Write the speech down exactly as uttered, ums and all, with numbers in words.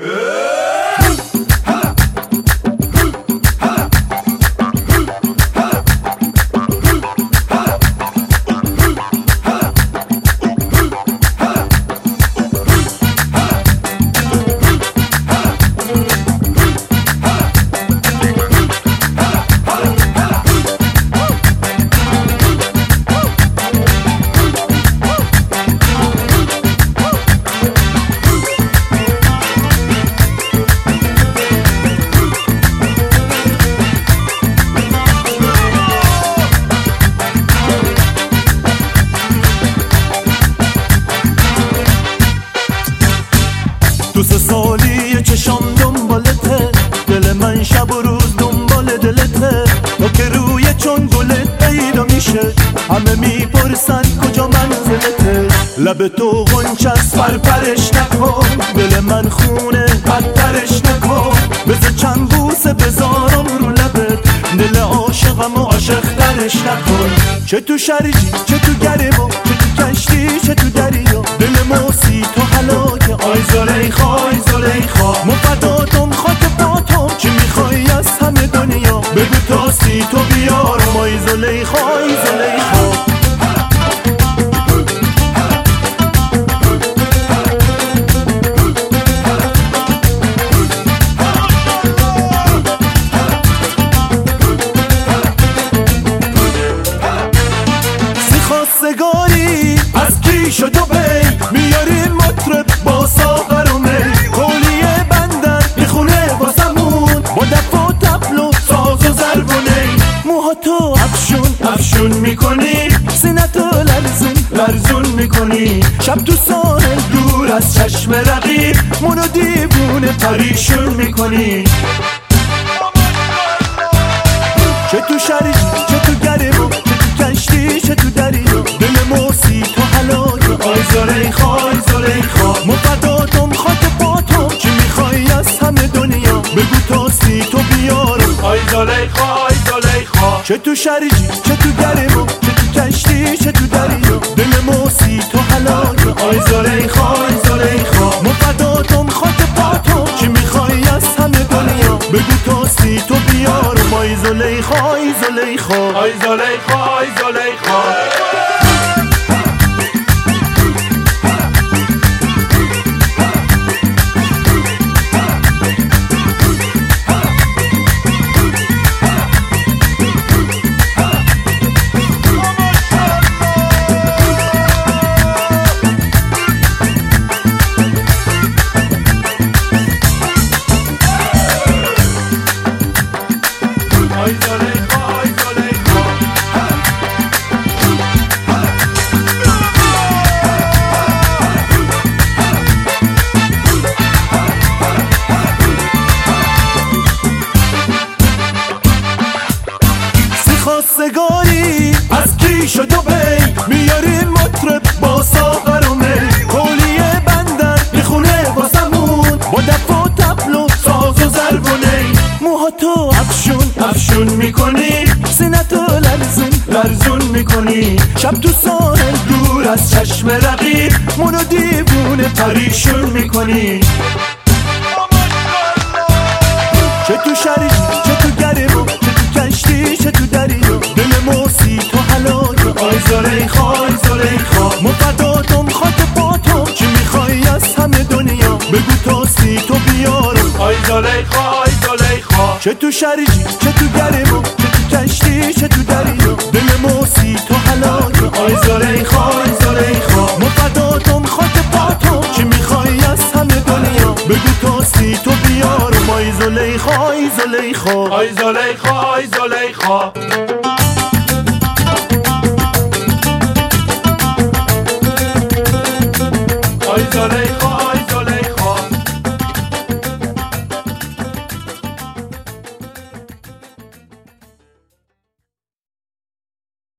دو سه سالی چشام دنبالته، دل من شب و روز دنبال دلته. تو که روی چون گلت پیدا میشه، همه میپرسن کجا منزلته. لب تو غنچست پرپرش نکن، دل من خونه بدترش نکن. بذار چند بوسه بذارم رو لبت، دل عاشقم و عاشق ترش نکن. چه تو شرجی چه تو گرمو، چه تو کشتی چه تو دریا، دل موسی تو هلاکه. آی زلیخا آی زلیخا، مفداتم خاک پاتم، چی میخوای از همه دنیا بگو تا سی تو بیارم. آی زلیخا آی زلیخا، خواستگاری از کیش و دوبی، میاریم مطرب با ساغر و می. کولیه بندر میخونه واسمون، با دف و تبل و ساز و ضرب و نی. موهاتو افشون افشون میکنی، سینتو لرزون لرزون میکنی. شب تو ساحل دور از چشم رقیب، منو دیوونه پریشون میکنی. چه تو شرجی چه تو گرمو، چه تو کشتی چه تو دریا، دل موسی تو هلاکه. آی زلیخا آی زلیخا، مفداتم خاک پاتم، چی میخوای از همه دنیا بگو تا سی تو بیارم. آی زلیخا آی زلیخا، چه تو شرجی چه تو گرمو، چه تو کشتی چه تو دریا، دل موسی تو هلاکه. آی زلیخا آی زلیخا، مفداتم خاک پاتم، چی میخوای از همه دنیا بگو تا سی تو بیارم. آی زلیخا آی زلیخا، آی زلیخا آی زلیخا. خواستگاری از کیش و دوبی، میاریم مطرب با ساغر و می. کولیه بندر میخونه واسمون، با دف و تبل و ساز و ضرب و نی. موهاتو افشون افشون میکنی، سینتو لرزون لرزون میکنی. شب تو ساحل دور از چشم رقیب، منو دیوونه پریشون میکنی. چه تو شرجی چه تو گرمو، چه تو کشتی چه تو دریا، دل موسی تو هلاکه. آی زلیخا آی زلیخا، مفداتم خاک پاتم، چی میخوای از همه دنیا بگو تا سی تو بیارم. آی زلیخا آی زلیخا، چه تو شرجی چه تو گرمو، چه تو کشتی چه تو دریا، دل موسی تو هلاکه. آی زلیخا آی زلیخا، مفداتم خاک پاتم، چی میخوای از همه دنیا بگو تا سی تو بیارم. آی زلیخا آی زلیخا، آی زلیخا آی زلیخا. آی زلیخا